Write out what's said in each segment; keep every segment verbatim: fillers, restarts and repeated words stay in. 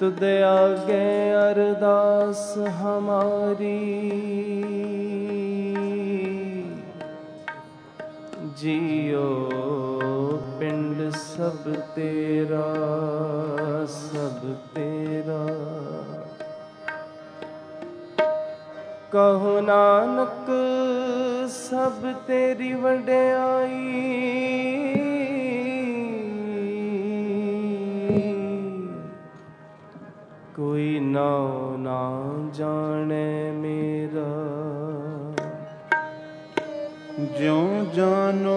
तुद आगे अरदास हमारी, जियो पिंड सब तेरा सब तेरा। कहो नानक सब तेरी वड्याई, कोई नाम ना जाने मेरा। ज्यों जानो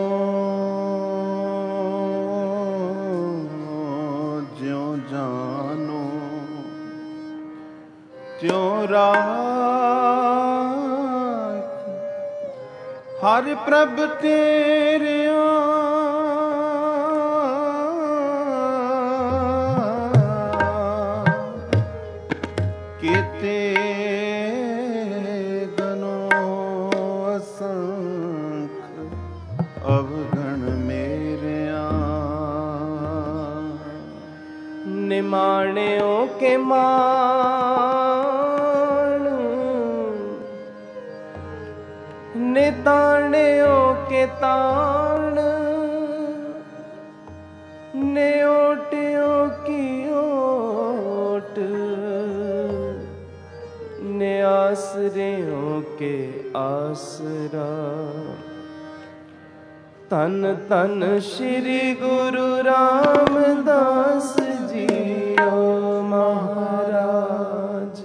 ज्यों जानो त्यों राख, हर प्रभ तेरे केते गनो असंख अवगण मेरे निमाणियों के मान, निताणियों के ताण, नेओटियों की ओट, ने आसरियों के आसरा। तन तन श्री गुरु रामदास जियो महाराज।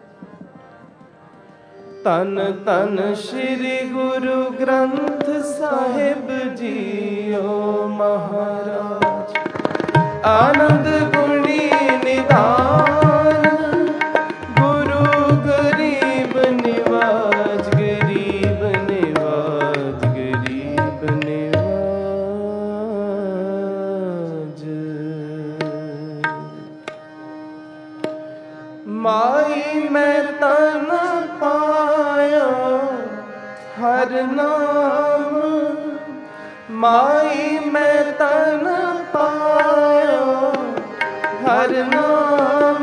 तन तन श्री गुरु ग्रंथ साहिब जियो महाराज। आनंद गुणी निधान गुरु गरीब निवाज, गरीब निवाज, गरीब निवाज। माई मैं तन पाया हर नाम, माई मैं तन पाया हर नाम।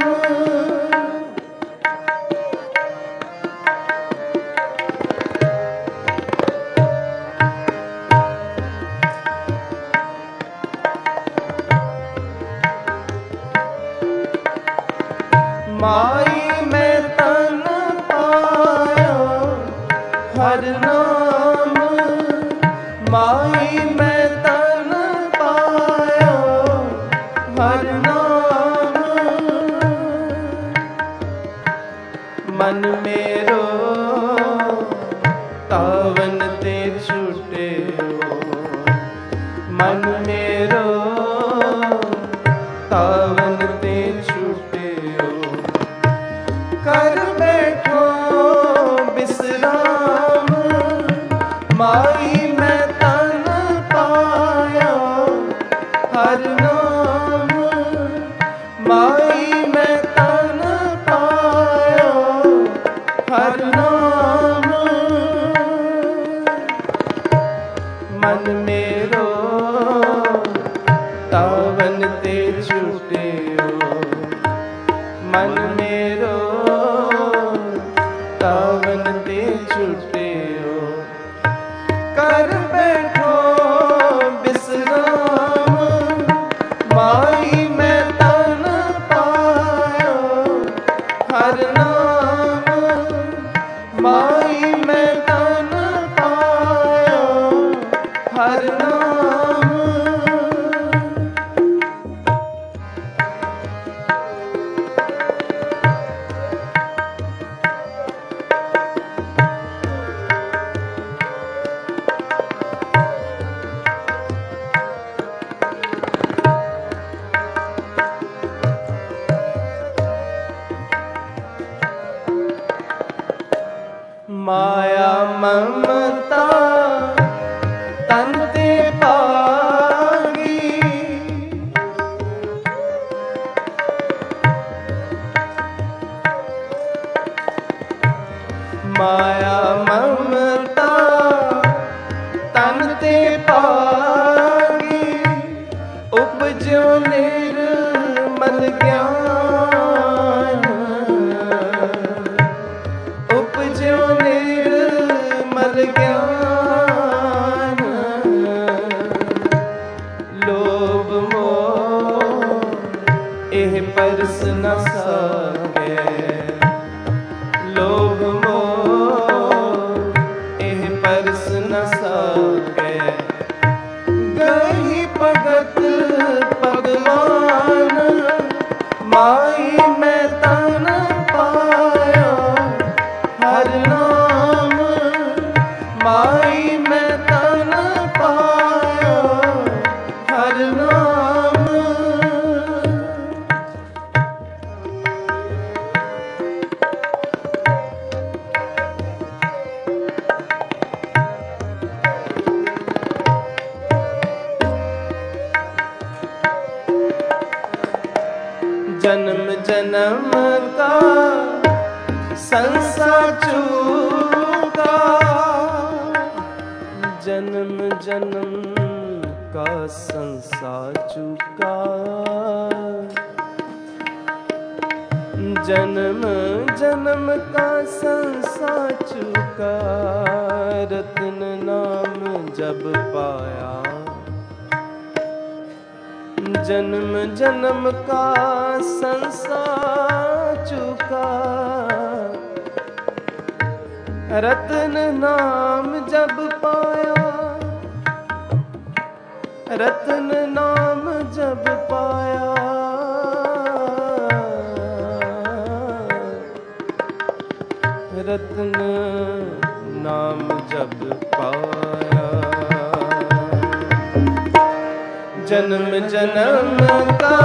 माई मैं तन पाया हर नाम, माई मैं तन पाया हर नाम। मन मेरो तावन ते छूटे हो, मन मेरो तावन ते छूटे हो। कर बैठो विश्राम, माई मैं तन पाया हर नाम, माई मैं तन पाया हर नाम। मन मेरो तावन ते छूटे हो, मन मेरो तावन ते छूटे हो। कर बैठो विश्राम, माई मैं तन पाया हर नाम, माई मैं तन पाया हर नाम। माया ममता तन ते पागी, माया ममता तन ते पागी। उपजो निर्मल ज्ञान मैं तन पायो हर नाम। जन्म जन्म का संसार चूका, जन्म जन्म का संसार चूका, जन्म जन्म का संसार चूका, रत्न नाम जब पाया, जन्म जन्म का संसार चूका, रत्न नाम जब पाया, रत्न नाम जब पाया, रत्न नाम जब पाया। जन्म जन्म का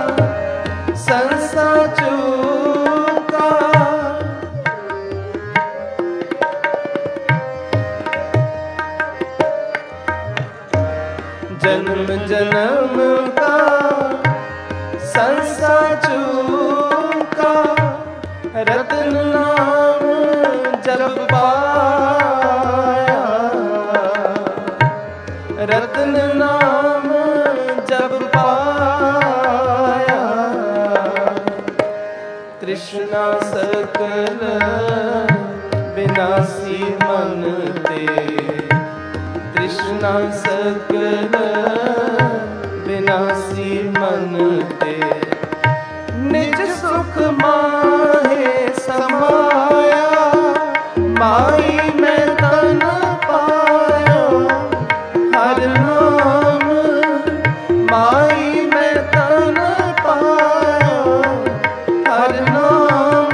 संसार चूका, जन्म जन्म का संसार चूका, रत्न नाम जब पाया, रत्न नाम जब पाया, तृष्णा सकल विनाशी मन ते, तृष्णा सकल विनाशी मन ते, निज सुख माहे समाया, माई मैं तन पायो हर नाम, माई मैं तन पायो हर नाम।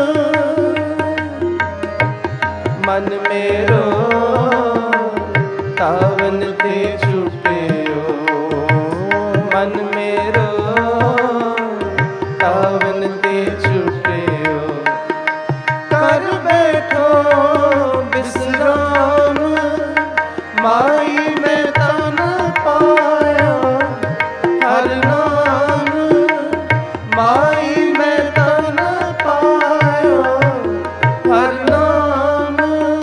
मन मेरो तावन ते छुटियो, मन मेरो तावन ते छुटियो, कर बैठो विश्राम, माई मैं तन पायो हर नाम, माई मैं तन पायो हर नाम।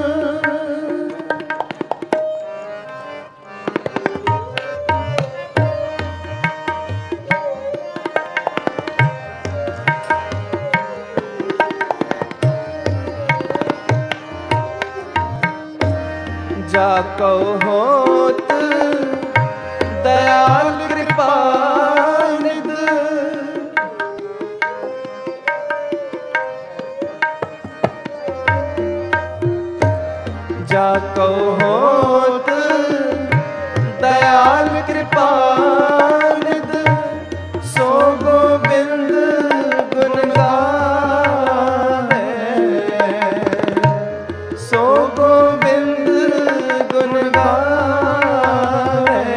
जाको होत दयाल कृपा निध, जाको होत दयाल कृपा निध, सो गोविंद गुण गावे, सो गोविंद गुण गावे,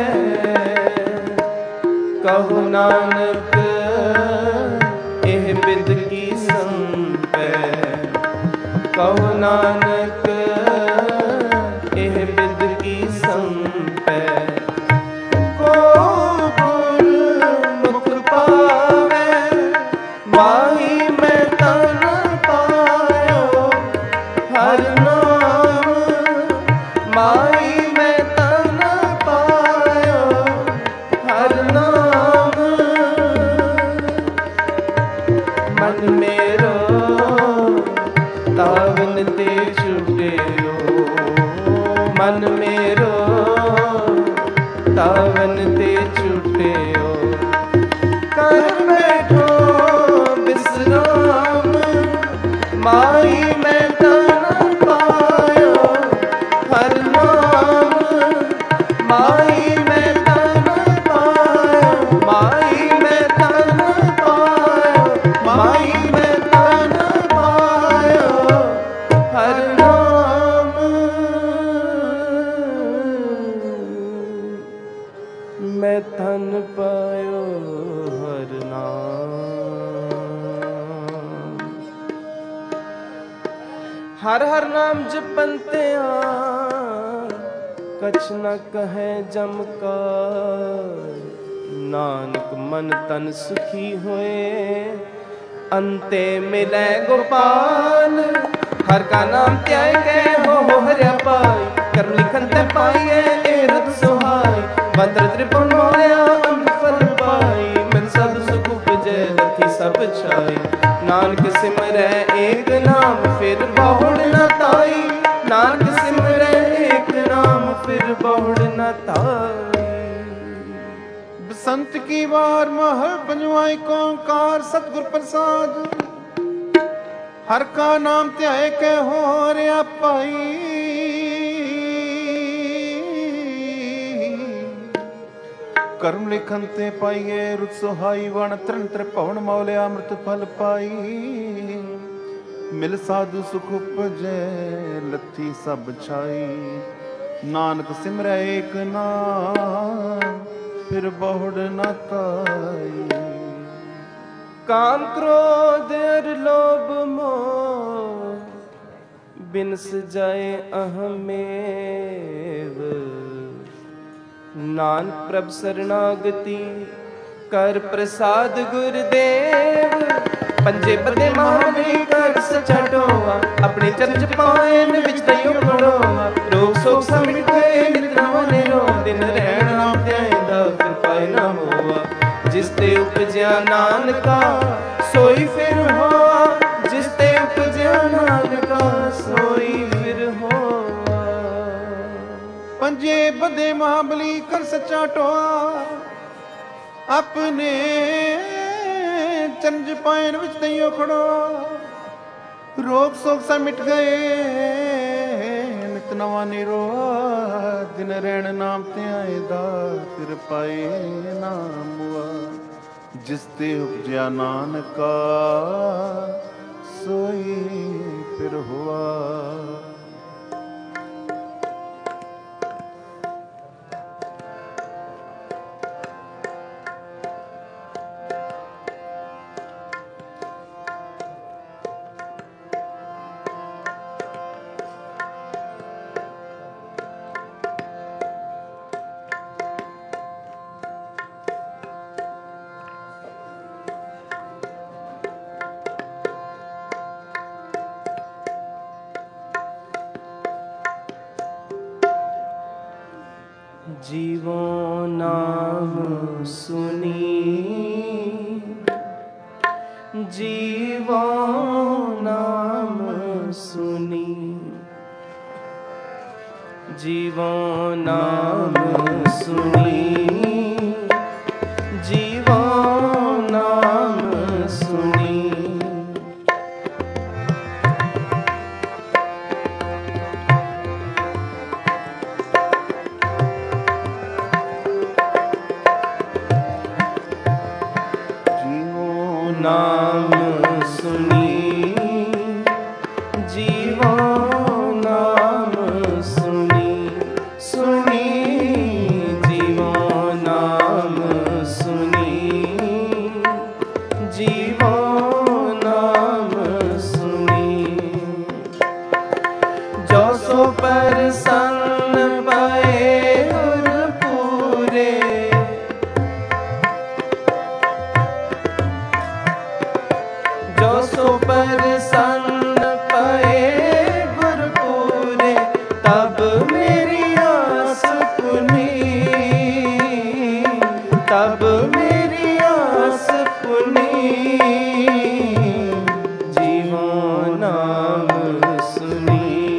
कहु नानक एह बिद की संपै, कहु नानक एह बिद की संपै, को गुर मुख पावे, माही मैं तन पायो हर नाम, माई मैं तन पायो हर नाम। मन मेरो तावन ते छुटियो, मन मेरो तावन ते छुटियो, कर बैठो विश्राम, माई मैं तन पायो हर नाम, माई मैं तन पायो, माई मैं तन पायो, माई मैं तन पायो हर नाम। मैं धन पायो हर नाम। हर हर नाम जपंत्या कछ न कहे जम का। नानक मन तन सुखी होए अंते मिले गोपाल। हर का नाम त्याग गए हो हो हरिया पाई। कर्म लिखन ते पाइए ए रत सुहाई। मंत्र त्रिपुण मोया अमृत फल पाई। मिल सद सुख उपजे रखी सब छाई। नानक सिमरै एक नाम फिर बहुड़ न ताई। नानक सिमरै एक नाम फिर बहुड़ न ताई। बसंत की बार महल पंजवाई ओंकार सतगुर प्रसाद। हर का नाम ध्याए के हो रिया पाई। कर्म लिखन ते पाइए रुत सुहाई। वण तरण त्रिभुवन मौलिया अमृत फल पाई। मिल साधु सुख उपजे लथी सब छाई। नानक सिमरै एक नाम फिर बहुड़ न ताई। काम क्रोध अर लोभ मोह बिनस जाए अहमेव। नानक प्रभ शरणागति कर प्रसाद गुरुदेव। पंजे बदे महाबली कर सचा टोआ। अपने चरण पायन विच तयो पड़ोआ। रोग शोक समिट गए निद्रावा ने रो। दिन रहन नाम ध्याएंदा फिर पाए ना होआ। जिस ते उपजया नानका सोई फिर होआ। जिस ते उपजया नानका सोई फिर होआ। पंजे बदे महाबली कर सच्चा टोआ। अपने चंज पायन विच तइयो खड़ो। रोग शोक सा मिट गए नित नवा निरोआ। दिन रहन नाम ते आएदा फिर पाए नाम हुआ। जिस ते उपजया नानका सोई फिर हुआ। जीवो नाम सुनी। जीवो नाम सुनी। जीवो नाम सुनी। जीवो नाम सुनी। नाम सुनी। जीवो नाम सुनी। सुनी जीवो नाम सुनी। जीवो नाम सुनी। जो सो प्रसन्न भये गुर पूरे। सो प्रसन्न पए गुर पूरे। तब मेरी आस पुनी। तब मेरी आस पुनी। जीवो नाम सुनी।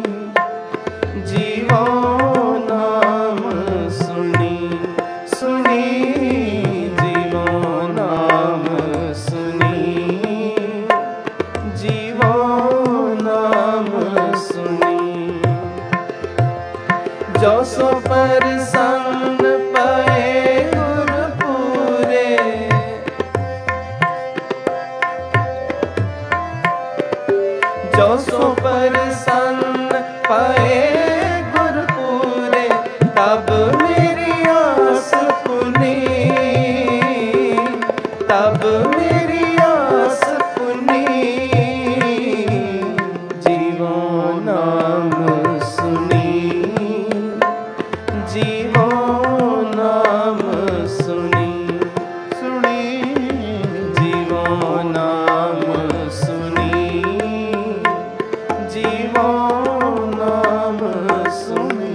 जीवो नाम सुनी। सुनी जीवो नाम सुनी। जीवो नाम सुनी। जो सो प्रसन्न पए गुर पूरे। जो सो प्रसन्न पए गुर पूरे। तब मेरी आस जीवो नाम सुनी सुनी जीवो नाम सुनी जीवो नाम सुनी।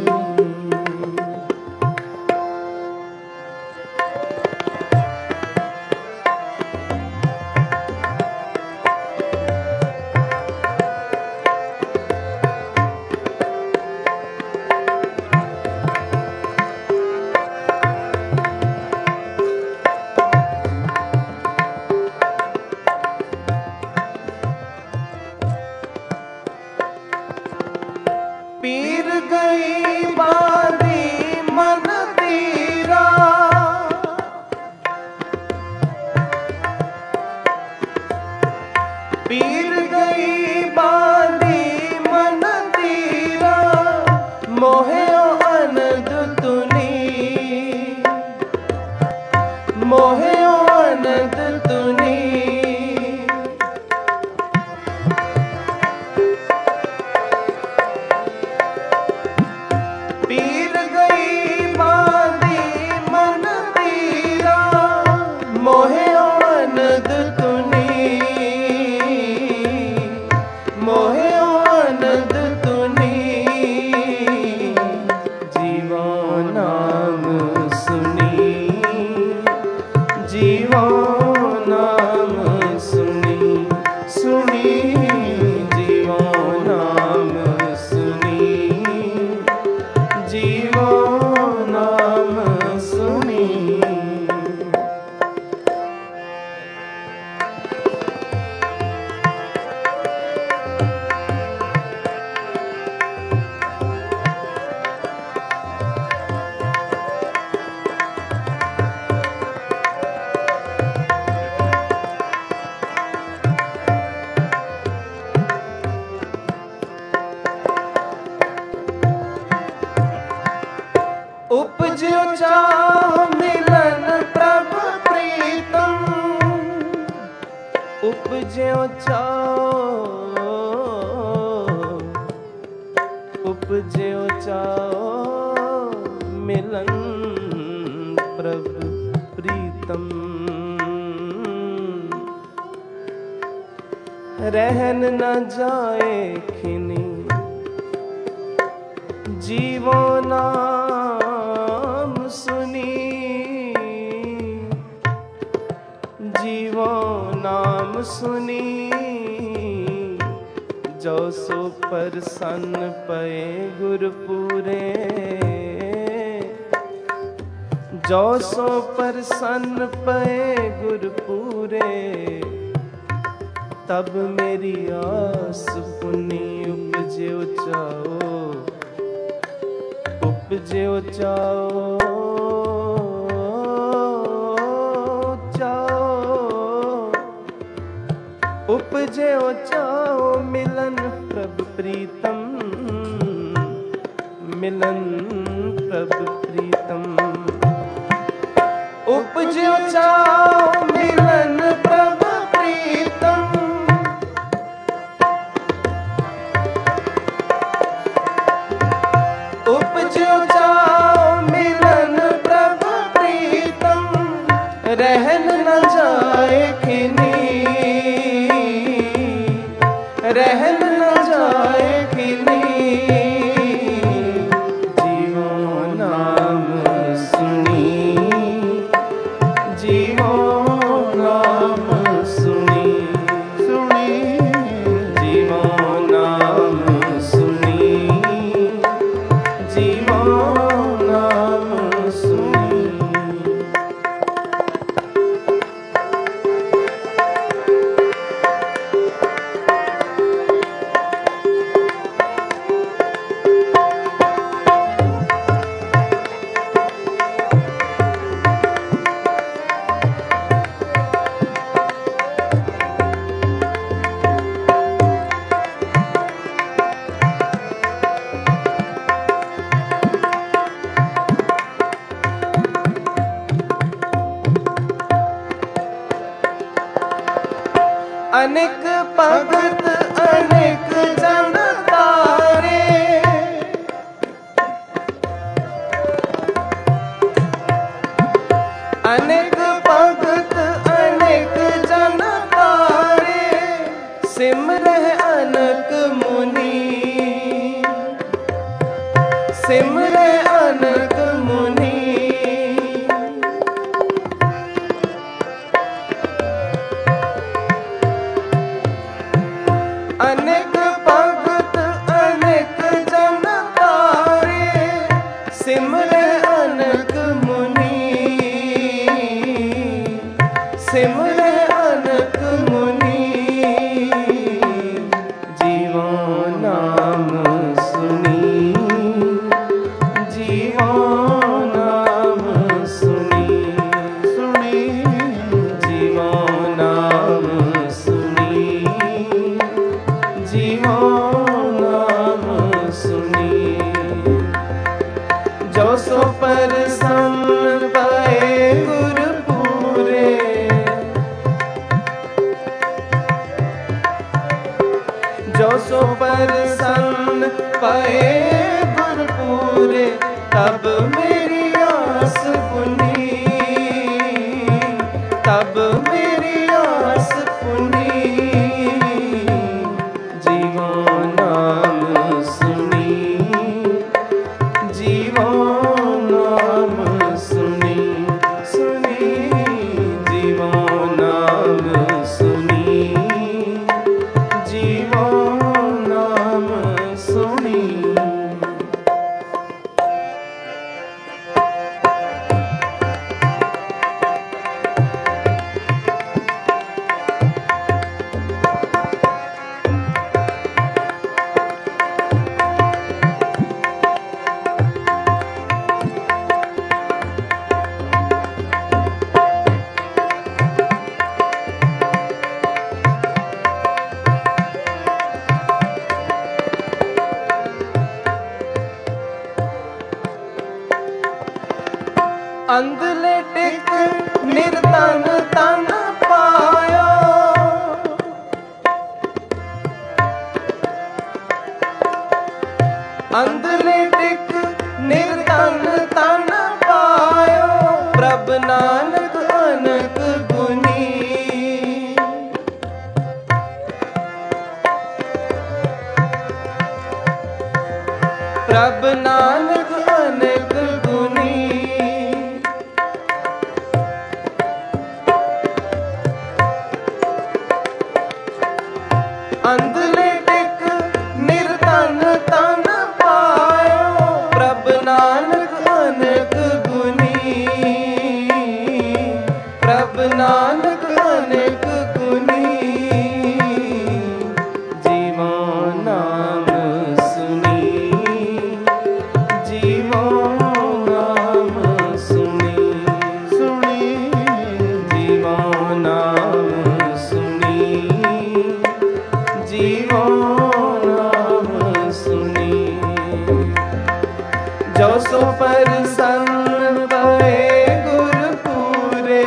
पीर गई बांधी मन तीरा पीर गई बांधी मन तीरा मोहियो अनंद तुनी मोहियो अनंद तुनी पीर गई बांधी मन तीरा मोहियो अनंद तुनी मोहियो अनंद तुनी जीवो नाम सुनी जीवो नाम सुनी सुनी जीवो नाम सुनी जीवो नाम सुनी। उपज्यो चाहो मिलन प्रभु प्रीतम उपज्यो चाहो उपज्यो चाहो मिलन प्रभु प्रीतम रहन न जाए खिनी जीवो नाम सुनी जीवो नाम सुनी जो सो प्रसन्न पए गुरपुरे जो सो प्रसन्न पए गुरपुरे तब मेरी आस पुनी उपज्यो चाओ उपज्यो चाओ चाओ उपज्यो चाओ मिलन प्रभु प्रीतम मिलन प्रभु प्रीतम उपज्यो चाओ मिलन प्रभु प्रीतम उपज्यो चाओ मिलन प्रभु प्रीतम रहन न जाए खिनी रहन न जाए खिनी जीवो नाम सुनी जीवो नाम सुनी सुनी जीवो नाम सुनी जीवो नाम सुनी। अनेक भगत अनेक जन तारे अनक मुनि, सिमरे अनक मुनि, जीवो नाम सुनी, जीवो नाम सुनी, सुनी, जीवो नाम सुनी, जीवो नाम सुनी। जो सो प्रसन्न पाए गुरु पूरे, जो सो प्रसन्न पाए गुरु पूरे, तब मेरी आस पुनी, तब मेरी आस पुनी, जीवो नाम सुनी, जीवो नाम सुनी, सुनी, जीवो नाम सुनी, जीवो नाम सुनी। अंधले टिक निर्धन तन पायो, अंधले टिक निर्धन तन पायो, प्रभ नानक अनक गुनी, प्रभ नानक अनक गुनी, अंधले टिक निर्धन तन पायो, प्रभ नानक अनक गुनी, प्रभ नानक अनक गुनी, जीवो नाम सुनी, जीवो नाम सुनी, सुनी, जीवो नाम सुनी, जीवो नाम सुनी। जो सो प्रसन्न भये गुरु पूरे,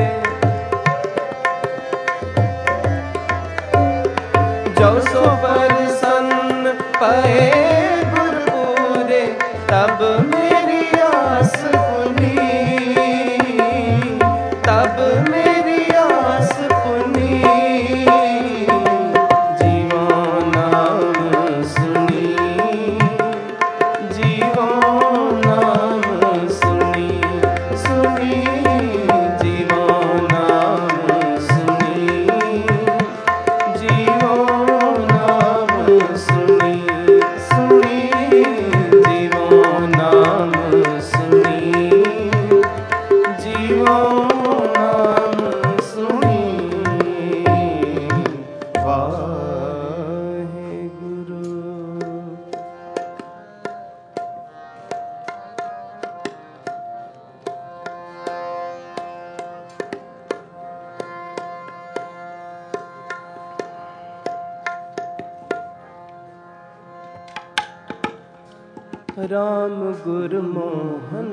जो सो प्रसन्न भये गुरु पूरे, तब मेरी आस पुनी, तब मेरी आस पुनी, जीवो नाम सुनी, जीवो नाम सुनी, सुनी, जीवो नाम सुनी, जीवो नाम सुनी, सुनी, जीवो नाम सुनी, जीवो नाम सुनी। वाहेगुरु। राम गुर मोहन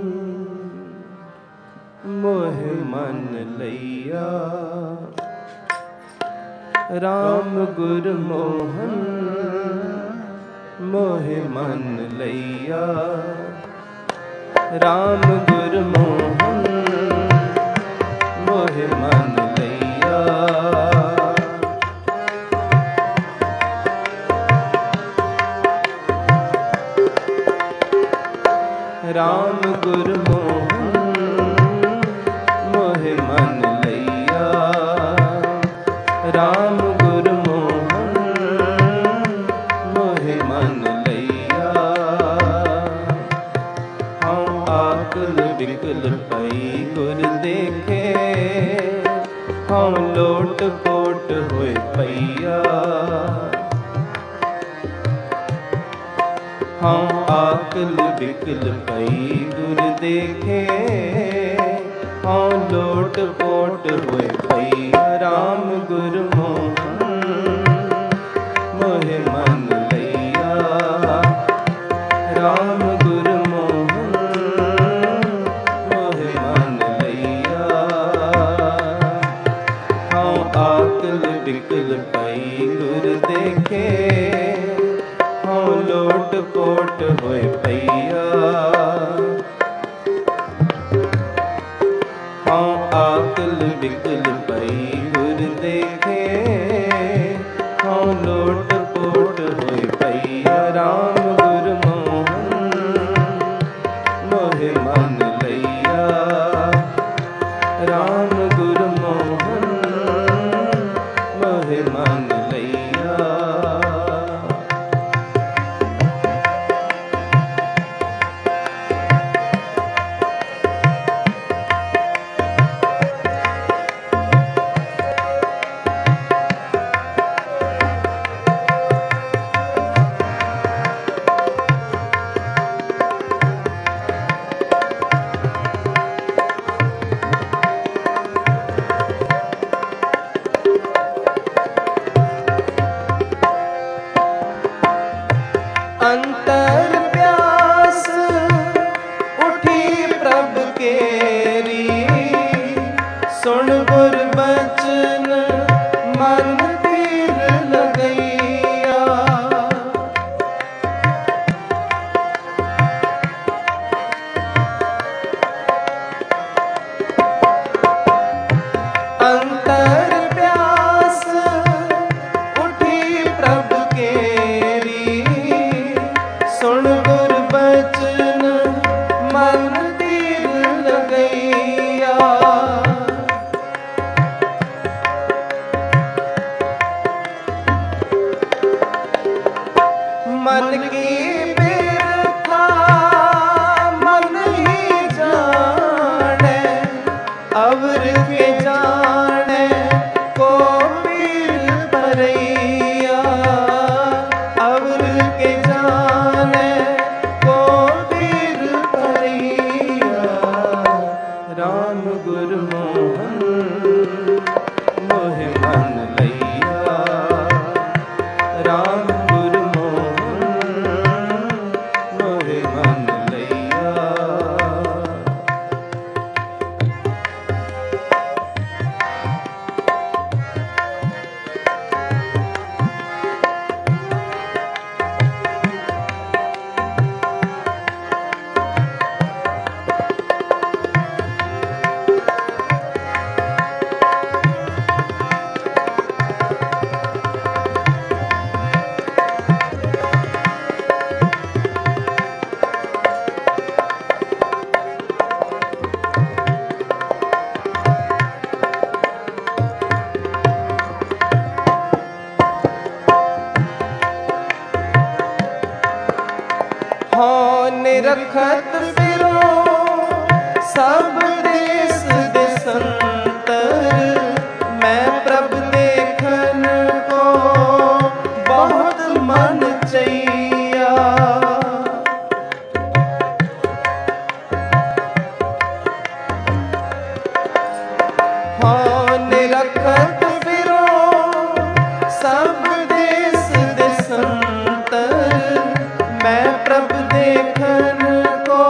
मोहे मन लैया, राम गुर मोहन मोहे मन लैया, राम गुर मोहन मोहे मन लैया, राम गुर मोहन मोहे मन लैया, राम गुर मोहन मोहे मन लैया। हम आकुल बिकुल पई गुर देखे, हाँ लोट पोट होए पैया। हाँ आकुल बिकुल पई गुर देखे, हाँ लोट पोट होए पैया। राम गुरु मोहन मोहे मन लैया, राम गुरु मोहन मोहे मन लैया। हाँ आकुल बिकुल पई गुर देखे, हाँ लोट पोट होए पैया। हाँ आकुल बिकुल पई गुर देखे, हाँ लोट पोट होए पैया। राम गुरु मोहन मोहे मन लैया, राम गुरु मोहन मोहे मन लैया। अंतर प्यास उठी प्रभ केरी, सुन गुर बचन मन तीर लगैया। अंतर प्यास उठी प्रभ केरी, सुन गुर बचन मन तीर लगैया। मन की बिरथा मन ही जाने, अवर के जाने को पीर परैया। अवर के जाने को पीर परैया। राम गुरु मोहन मोहे मन लैया, राम गुरु मोहन मोहे मन लैया। हाँ निरखत फिरो सब देश देशंतर, मैं प्रभ देखन को बहुत मन चैया। हाँ निरखत फिरो सब देश देशंतर, मैं प्रभ देखन को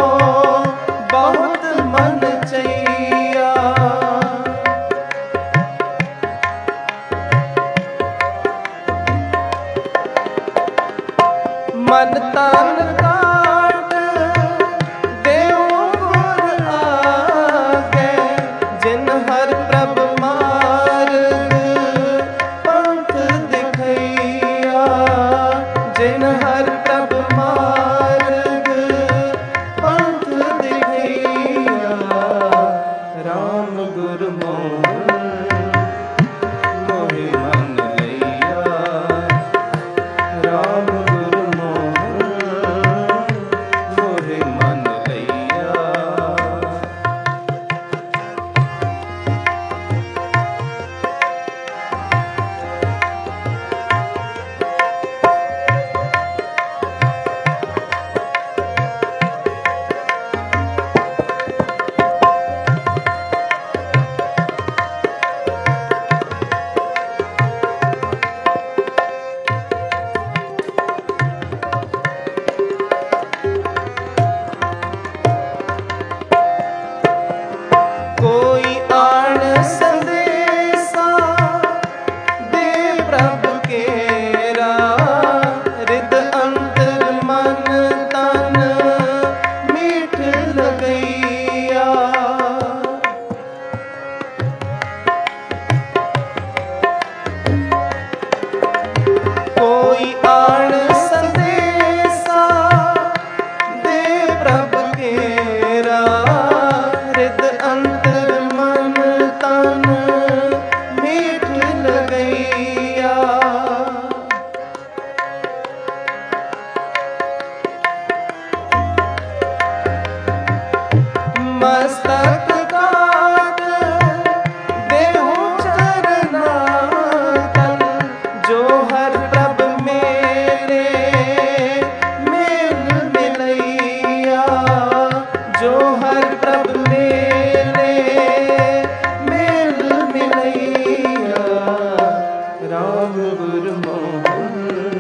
मस्तक काट देहु चरना तल, जो हर प्रभ मेरे मेल मिलैया, जो हर प्रभ मेरे मेल मिलैया। राम गुरु मोहन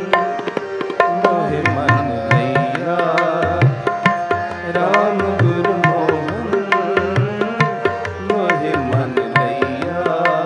मोहे मन लैया, राम गुरु मोहन मोहे मन लैया।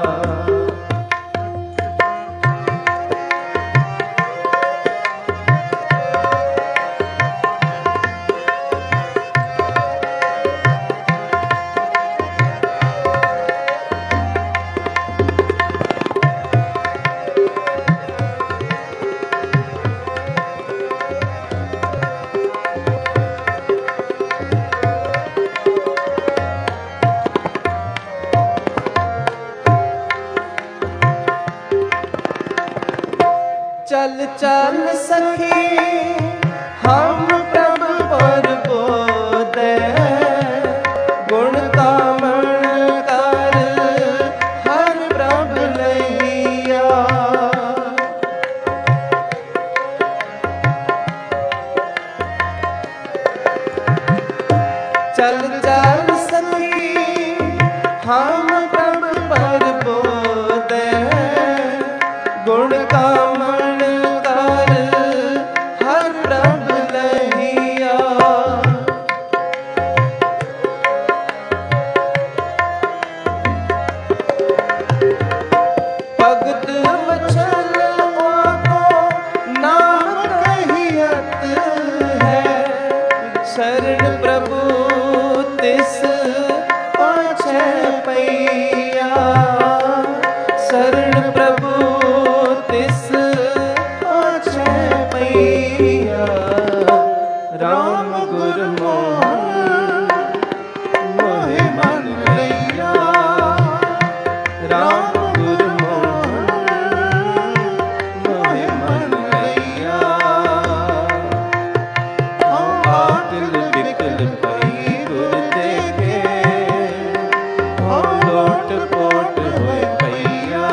चल चल सखी हम प्रभु पर बोधे, गुण कामण कर हर प्रभु लैया। चल चल सखी हम प्रभु पर बोधे, गुण कामण शरण प्रभु तिस पाछे पैया, शरण प्रभु तिस पाछे पैया। राम गुरु मोहन मोहे मन लैया, राम गुरु मोहन मोहे मन लैया। आकल बिकल पई गुर देखे, लोट पोट होए पैया।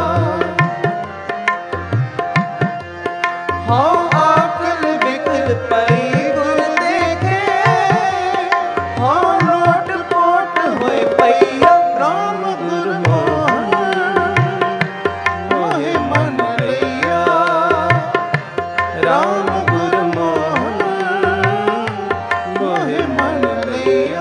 हाँ आकल बिकल पई गुर देखे, हाँ लोट पोट होए पैया। राम गुरु मोहन मोहे मन लैया, राम गुरु मोहन मोहे मन लैया।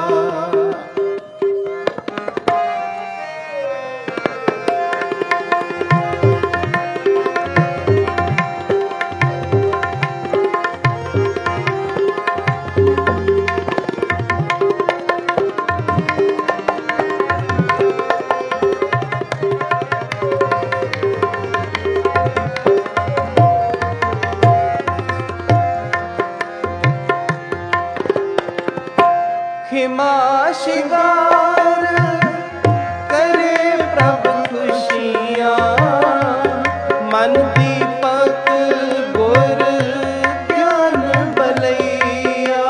खिमा शिगार करे प्रभु खुशियाँ, मन दीपक गुर ज्ञान बलैया।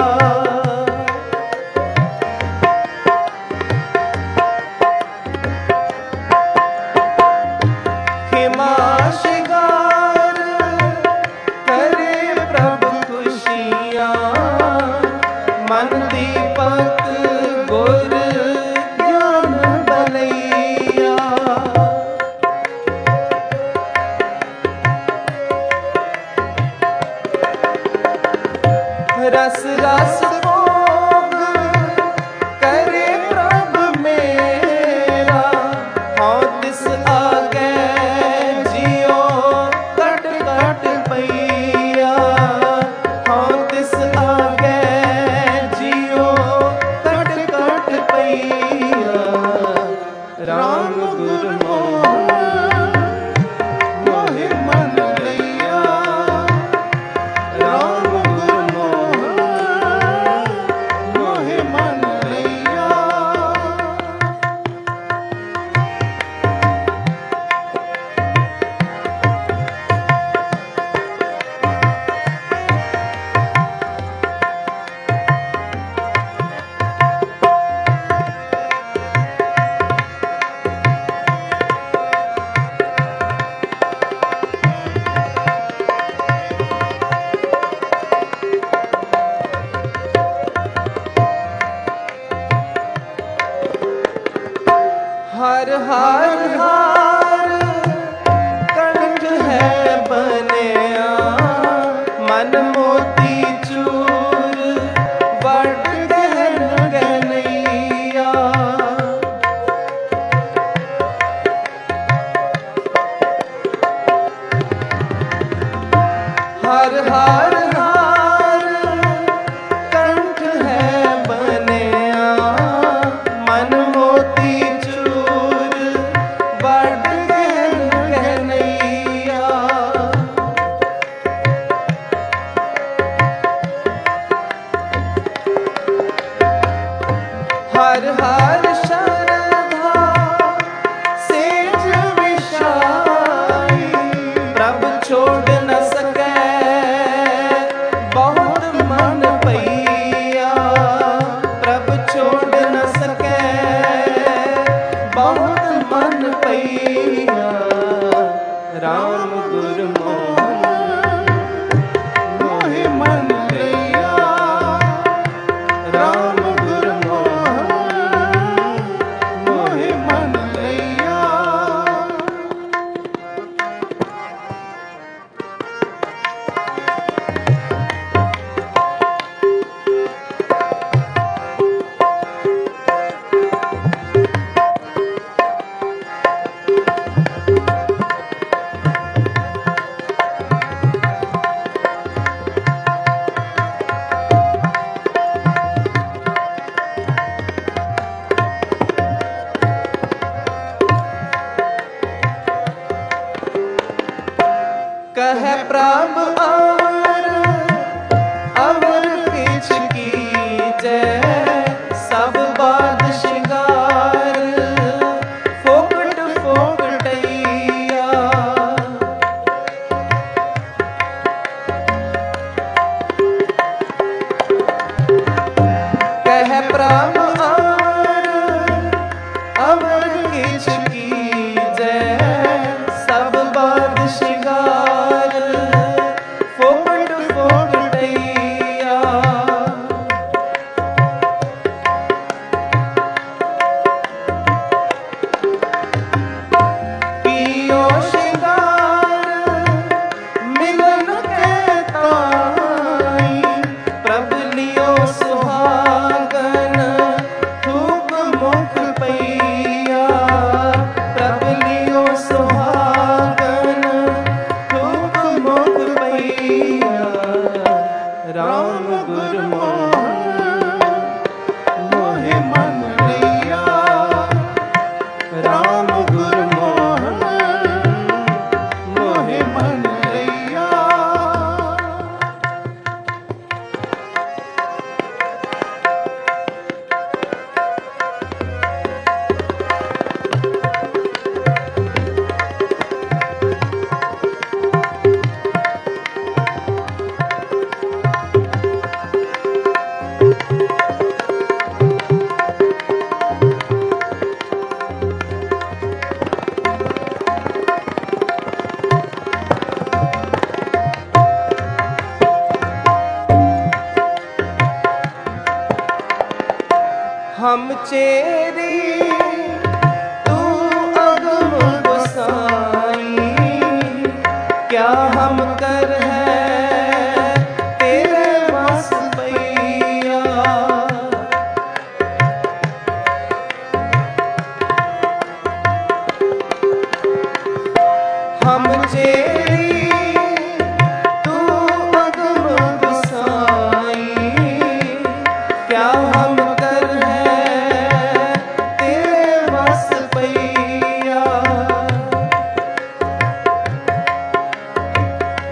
खिमा शिगार करे प्रभु खुशियाँ, मन दीपक गुर ज्ञान बलैया। रस रस भोग करे प्रभु मेरा, हाँ तिस आगे जियो कट कट पैया, हाँ तिस आगे जियो कट कट पैया। हार हार कंठ है बनिया, मन मोती चूर वट गहन गहनैया। हर हार हार कंठ है बनिया, मन मोती चूर वट गहन गहनैया। हर हर शरधा सेज विषाई, प्रभ छोड़ न सकै बहुत मन पैया। प्रभ छोड़ न सकै बहुत मन पैया। राम गुरु मोहन मोहि मन लैया, राम गुरु मोहन मोहि मन लैया। कह प्रभ अवर अवर किछ कीजै, सब बाध श्रृंगार फोकट फोकटैया। कह प्रभ अवर अवर किछ कीजै, सब बाध श्रृंगार फोकट फोकटैया। कियो श्रृंगार मिलन के ताई, प्रभ लियो सुहागन थूक मुख पैया। प्रभ लियो सुहागन थूक मुख पैया। राम गुरु मोहन मोहि मन लैया, राम गुरु मोहन मोहि मन लैया। हम चेरी तू अगम गोसाई, क्या हम कर है तेरे बस पैया। हम चेरी तू अगम गोसाई, क्या हम कर है तेरे बस पैया।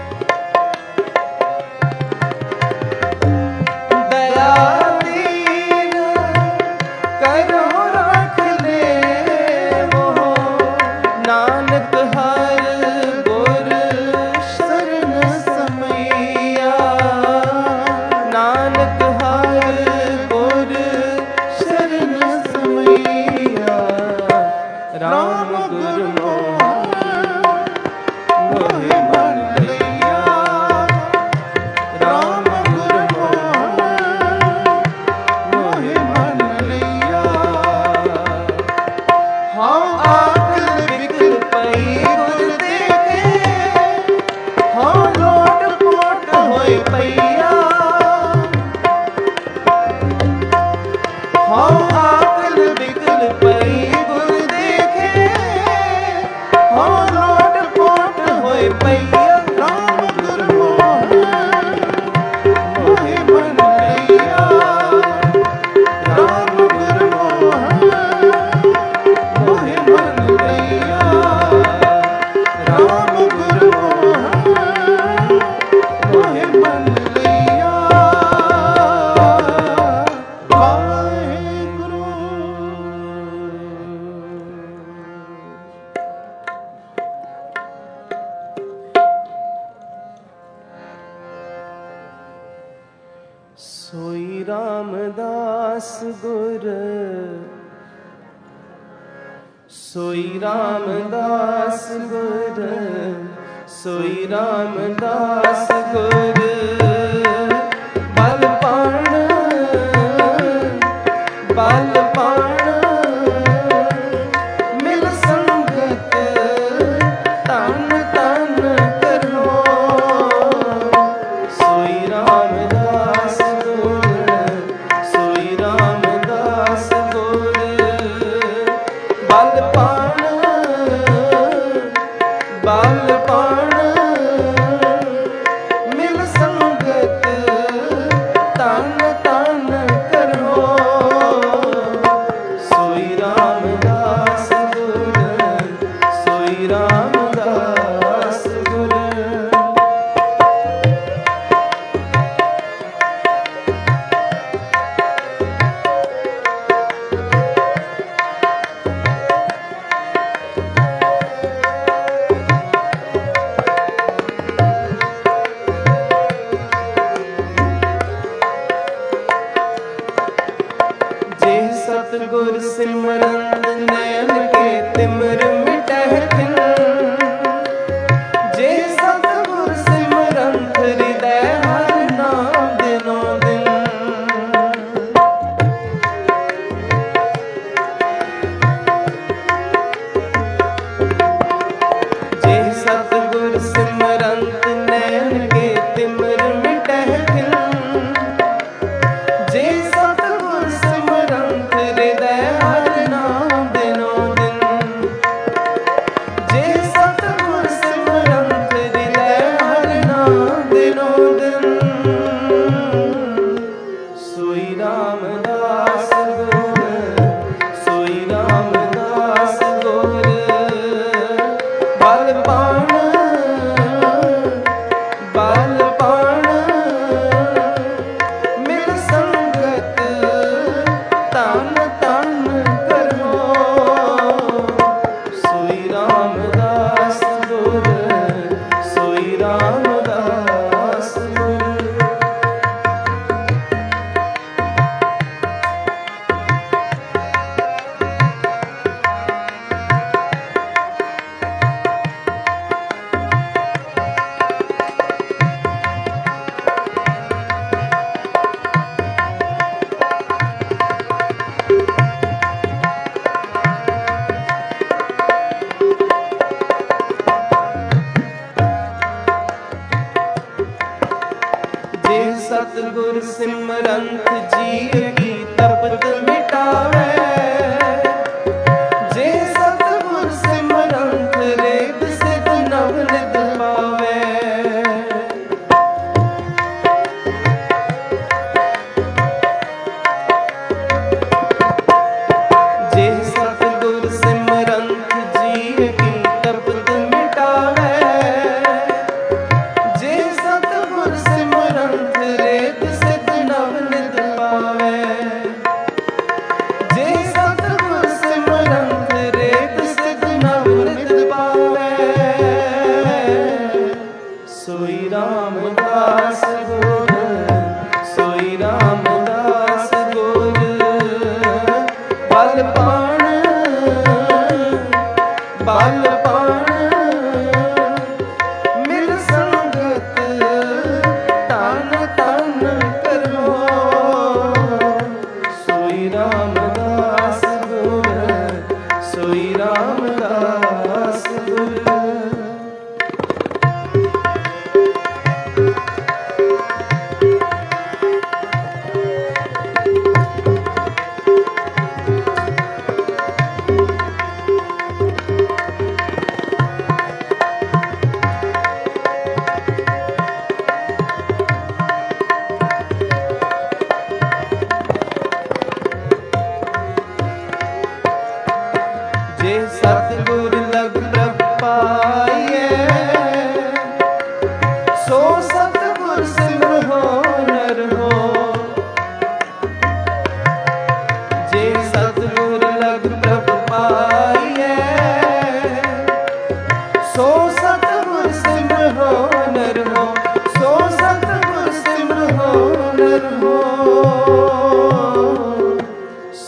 हाँ आकल बिकल पई गुर देखे, हाँ लोट पोट होए पैया राम गुर मोहन मोहे मन लैया, राम गुर मोहन मोहे मन लैया, राम गुर मोहन मोहे मन लैया। वाहेगुरु। सोई रामदास गुर, सोई रामदास गुर, सोई रामदास गुर, बल पाण बल पाण मिल संगत तन तन करो। सोई रामदास गुर, सोई रामदास गुर, बल पाण बल पाण मिल संगत तन तन करो। सोई रामदास गुर, सोई रामदास गुर। जे सतगुर सिमरन नयन के तिमिर मिटह दिन, जे सतगुर सिमरन हृदय हर नाम दिनो दिन। जे सतगुर सिमरन नयन के तिमिर मिटह दिन, जे सतगुर सिमरन हृदय हर नाम दिनो दिन। जे सतगुर सिमरन हृदय हर नाम दिनो दिन। सोई रामदास गुर, सोई रामदास गुर, बल पाण बल पाण मिल संगत तन तन करो। सोई रामदास गुर, सोई रामदास गुर। जे सतगुर सिमरंत जी की तपत मिटावे, जे सतगुर सिमरंत रेत सिद्ध नव नित पावे। जे सतगुर सिमरंत जी की तपत मिटावे, जे सतगुर सिमरंत रेत सिद्ध नव नित पावे। जे सतगुर सिमरंत रेत सिद्ध नव नित पावे। सोई रामदास गुर, सोई रामदास गुर, बल पाण बल पाण मिल संगत तन तन करो। सोई रामदास गुर, सोई रामदास गुर।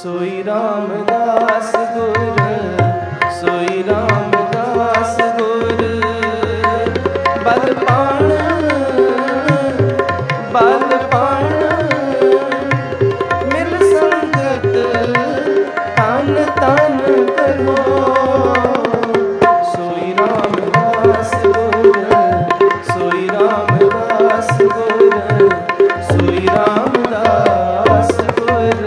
सोई रामदास गुर, सोई रामदास गुर। बल पाण बल पाण मिल संगत तन तन करो। सोई रामदास गुर, सोई रामदास गुर, सोई रामदास गुर।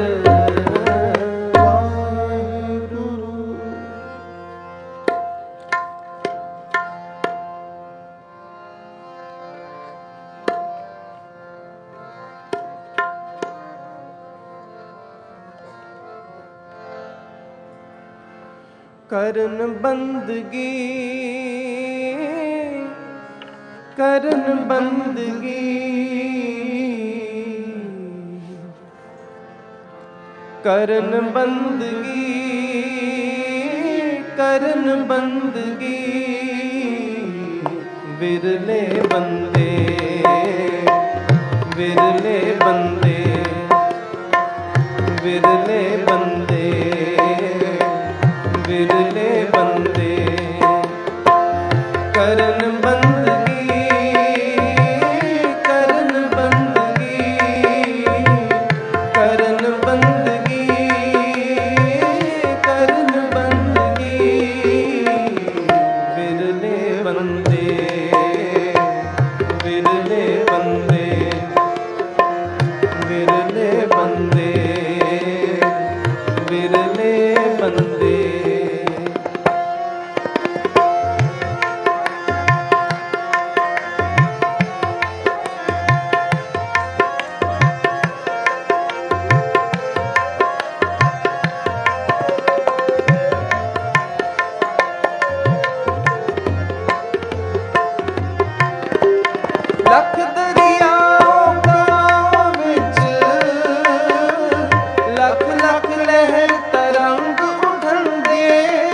करन बंदगी करन बंदगी करन बंदगी करन बंदगी। विरले बंदे विरले बंदे विरले बंदे विरले बंदे। करन बंदगी करन बंदगी करन बंदगी करन बंदगी। विरले बंदे विरले बंदे विरले बंदे विरले बंदे। लख दरियाओं गाँव विच लख लख लहर तरंग उठंदे।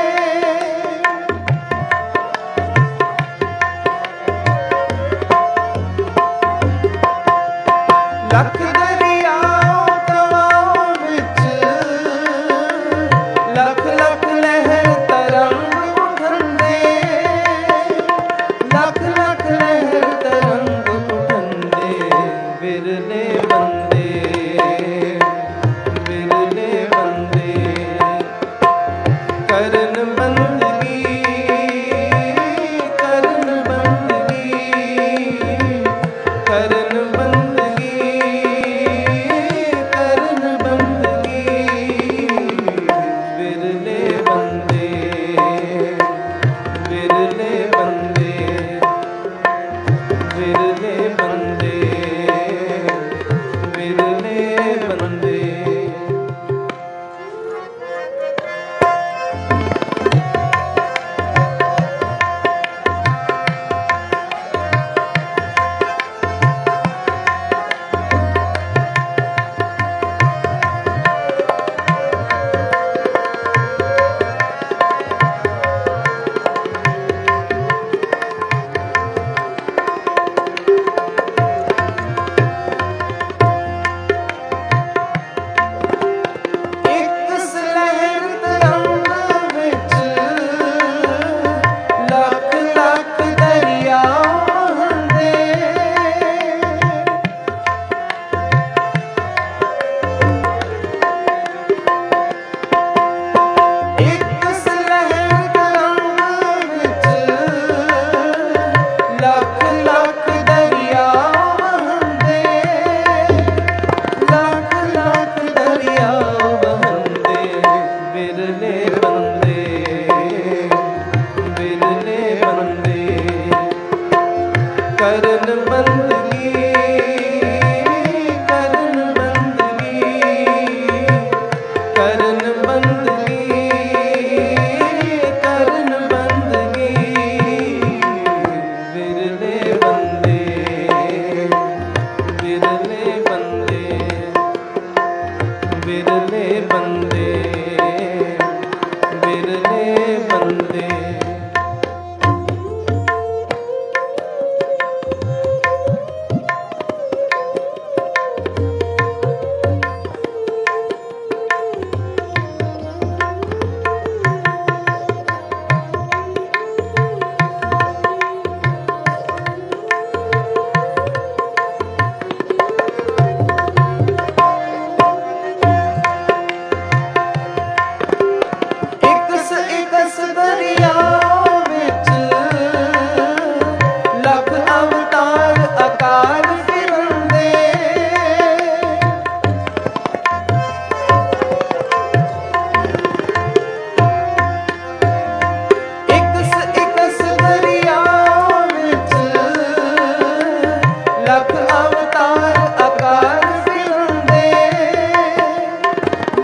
लख दरियाओं गाँव विच लख लख लहर तरंग उठंदे। लख लख लहर तरंग विरले बंदे विरले बंदे। करन बंदगी करन बंदगी करन बंदगी करन बंदगी। विरले बंदे विरले बंदे विरले बंदे विरले बंदे। करन बंदगी करन बंदगी करन बंदगी करन बंदगी। विरले बंदे विरले बंदे विरले बंदे विरले बंदे।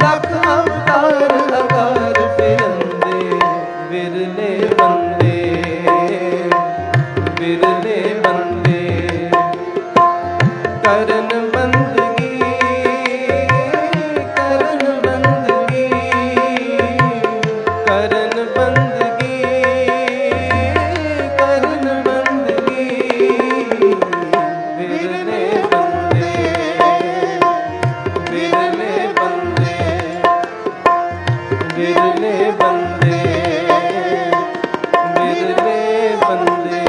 लख अवतार अकार फिरंदे, विरले बंदे विरले बंदे। करन बंदगी करन बंदगी करन बंदगी करन बंदगी, विरले बंदे विरले बंदे विरले बंदे विरले बंदे।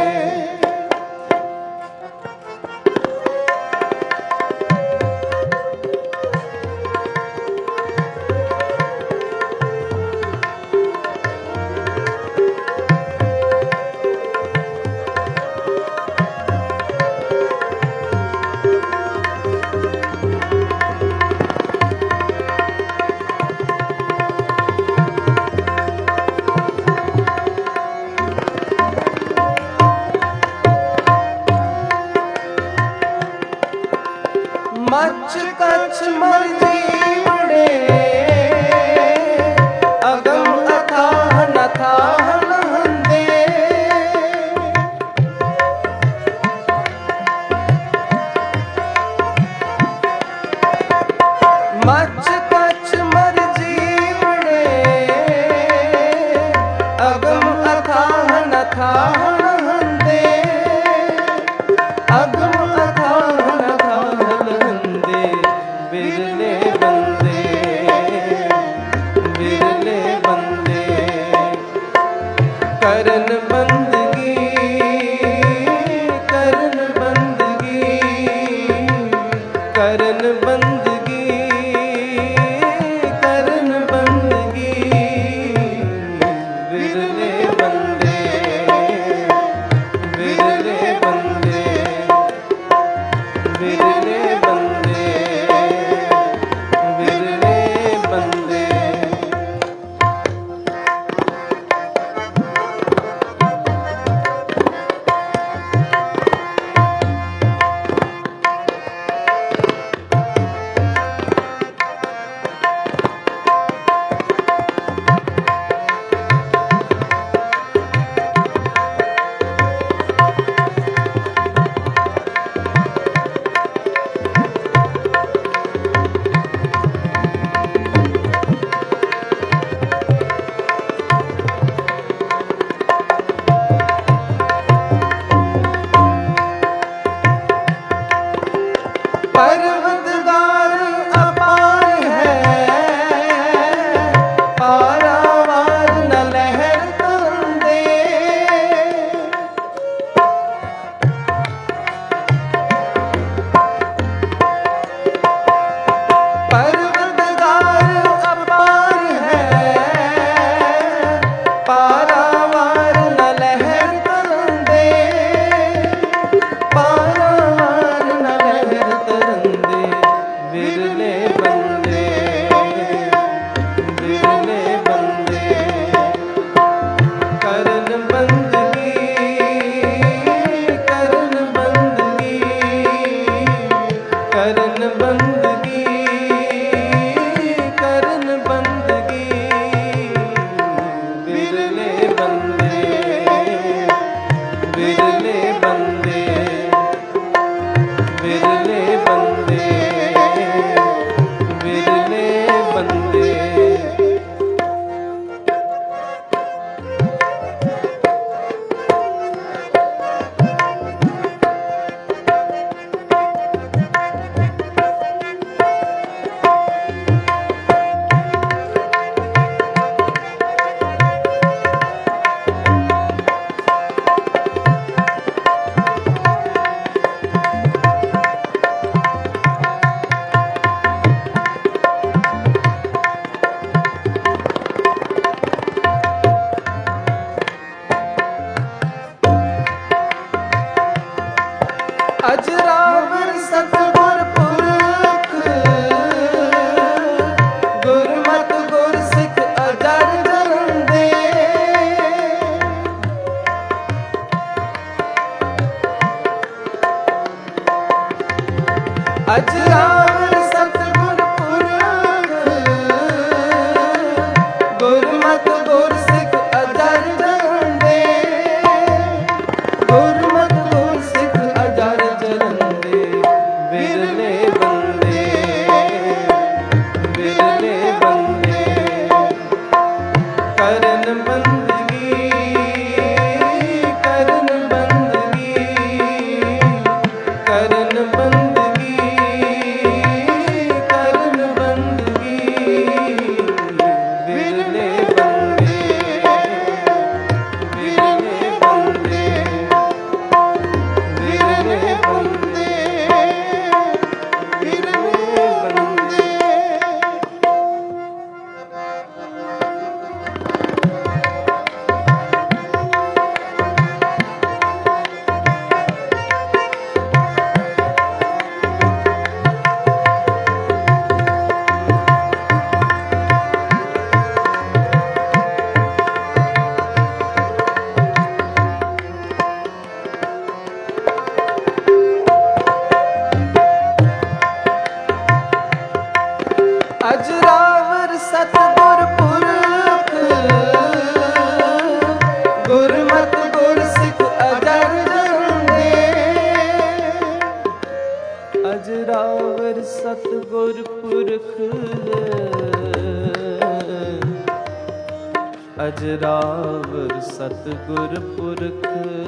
ਅਜਰਾਵਰ ਸਤਿਗੁਰ ਪੁਰਖ,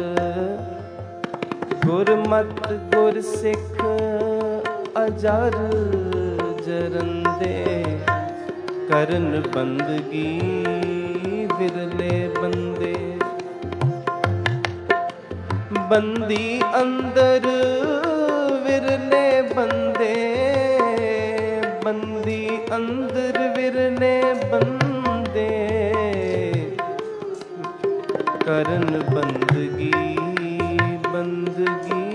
ਗੁਰਮਤਿ ਗੁਰ ਸਿੱਖ ਅਜਰ ਜਰੰਦੇ, ਕਰਨ ਬੰਦਗੀ ਵਿਰਲੇ ਬੰਦੇ। ਬੰਦੀ ਅੰਦਰ ਵਿਰਲੇ ਬੰਦੇ, ਬੰਦੀ ਅੰਦਰ ਵਿਰਲੇ ਬੰਦੇ, ਕਰਨ ਬੰਦਗੀ ਬੰਦਗੀ,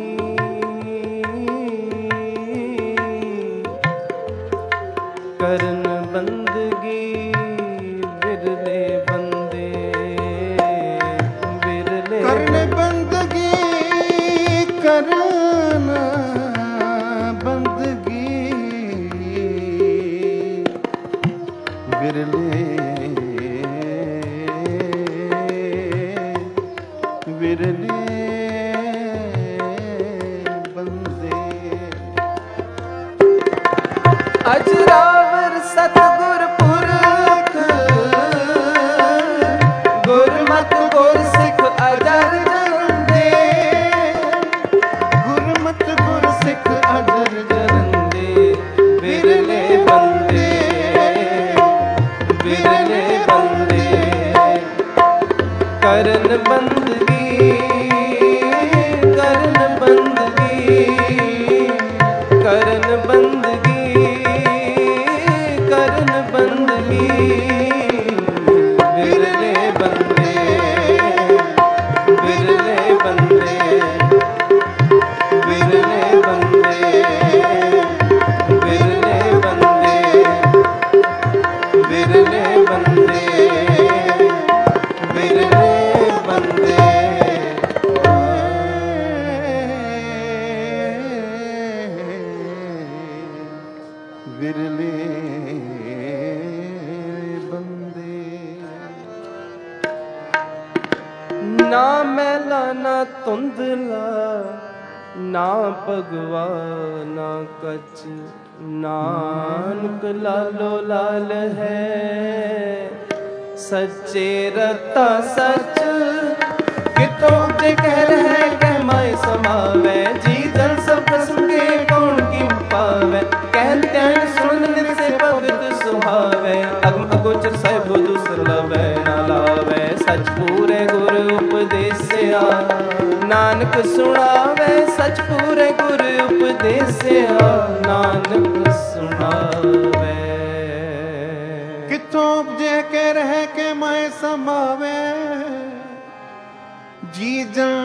ਕਰਨ ਬੰਦਗੀ ਵਿਰਲੇ ਬੰਦੇ, ਵਿਰਲੇ ਕਰਨ ਬੰਦਗੀ, ਕਰਨ ਬੰਦਗੀ ਵਿਰਲੇ ਵਿਰਲੇ ਬੰਦੇ। ਅਜਰਾਵਰ ਸਤਿਗੁਰ ਪੁਰਖ, ਗੁਰਮਤਿ ਗੁਰ ਸਿੱਖ ਅਜਰ ਜਰੰਦੇ, ਗੁਰਮਤਿ ਗੁਰ ਸਿੱਖ ਅਜਰ ਜਰੰਦੇ, ਵਿਰਲੇ ਬੰਦੇ, ਵਿਰਲੇ ਬੰਦੇ, ਕਰਨ ਬੰਦਗੀ, ਕਰਨ ਬੰਦਗੀ, ਕਰਨ ਬੰਦਗੀ, ਕਰਨ ਬੰਦਗੀ, ਵਿਰਲੇ ਬੰਦੇ, ਵਿਰਲੇ ਬੰਦੇ, ਵਿਰਲੇ ਬੰਦੇ, ਵਿਰਲੇ ਬੰਦੇ, ਵਿਰਲੇ ਬੰਦੇ, ਵਿਰਲੇ ਬੰਦੇ। ਵਿਰਲੇ ਬੰਦੇ। ਨਾ ਮੈਲਾ ਨਾ ਧੁੰਦਲਾ, ਨਾ ਭਗਵਾ ਨਾ ਕਚ, ਨਾਨਕ ਲਾਲੋ ਲਾਲ ਹੈ। ਸੱਚੇ ਰਤਾ ਸੱਚ ਕਿਤੋਂ ਤੇ ਕਹਿ ਰਹਿ ਕਹਿ ਮਾਇ ਸਮਾਵੈ, ਜੀ ਜਨ ਸਭ ਕਸਮ ਕੇ ਕੌਣ ਕੀ ਪਾਵੈ। ਕਹਿਨ ਧਿਆਨ ਸੁਣ ਨਿਤ ਸੇ ਭਗਤ ਸੁਹਾਵੈ, ਅਗਮ ਅਗੋਚਰ ਸਾਹਿਬ ਦੂਸਰ ਲਵੈ ਨਾ ਲਾਵੈ। ਸਚ ਪੂਰੇ ਗੁਰ ਉਪਦੇਸਿਆ, ਨਾਨਕ ਸੁਣਾਵੈ। ਸਚ ਪੂਰੇ ਗੁਰ ਉਪਦੇਸਿਆ, ਨਾਨਕ ਸੁਣਾਵੈ। ਕਿੱਥੋਂ ਉਪਜੇ ਕੇ ਰਹਿ ਕੇ ਮੈਂ ਸਮਾਵੇ, ਜੀ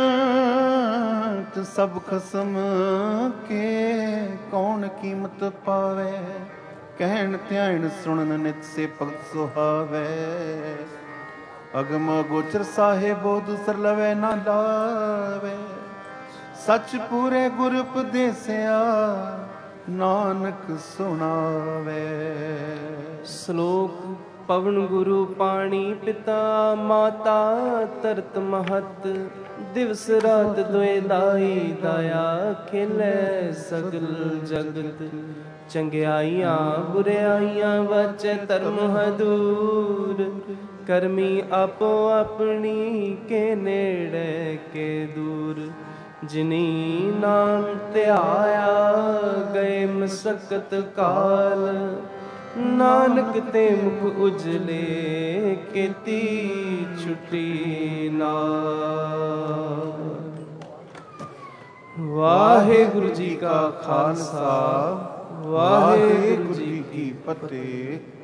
ਜੰਤ ਸਭ ਖਸਮ ਕੇ ਕੌਣ ਕੀਮਤ ਪਾਵੇ। ਕਹਿਣ ਧਿਆਨ ਸੁਣਨ ਨਿਤ ਸੇ ਭਗਤ ਸੁਹਾਵੇ, ਅਗਮ ਗੋਚਰ ਸਾਹਿਬੋ ਦੂਸਰ ਲਵੇ ਨਾ ਲਾਵੇ। ਸੱਚ ਪੂਰੇ ਗੁਰ ਉਪਦੇਸਿਆ, ਨਾਨਕ ਸੁਣਾਵੇ। ਸ਼ਲੋਕ ਪਵਨ ਗੁਰੂ ਪਾਣੀ ਪਿਤਾ, ਮਾਤਾ ਧਰਤ ਮਹਤ। ਦਿਵਸ ਰਾਤ ਦੋਇ ਦਾਈ, ਦਾਇਆ ਖਿਲੇ ਸਗਲ ਜਗਤ। ਚੰਗਿਆਈਆਂ ਬੁਰਿਆਈਆਂ ਵਾਚੈ ਧਰਮ ਹਦੂਰ, ਕਰਮੀ ਆਪੋ ਆਪਣੀ ਕੇ ਨੇੜੇ ਕੇ ਦੂਰ। ਜਿਨੀ ਨਾਮ ਧਿਆਇਆ ਗਏ ਮਸਕਤ ਕਾਲ, ਨਾਨਕ ਤੇ ਮੁਖ ਉਜਲੇ ਕੀਤੀ ਛੁਟੀ ਨਾਲ। ਵਾਹਿਗੁਰੂ ਜੀ ਕਾ ਖਾਲਸਾ, ਵਾਹਿਗੁਰੂ ਜੀ ਕੀ ਫਤਿਹ।